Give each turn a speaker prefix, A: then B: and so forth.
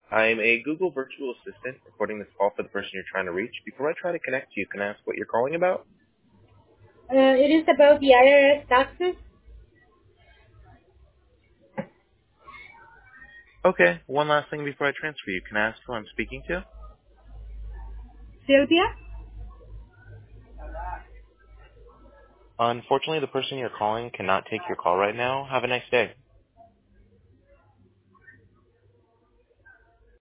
A: I'm a Google virtual assistant recording this call for the person you're trying to reach. Before I try to connect you, can I ask what you're calling about?
B: It is about the IRS taxes.
A: Okay, one last thing before I transfer you. Can I ask who I'm speaking to?
B: Sylvia?
A: Unfortunately, the person you're calling cannot take your call right now. Have a nice day.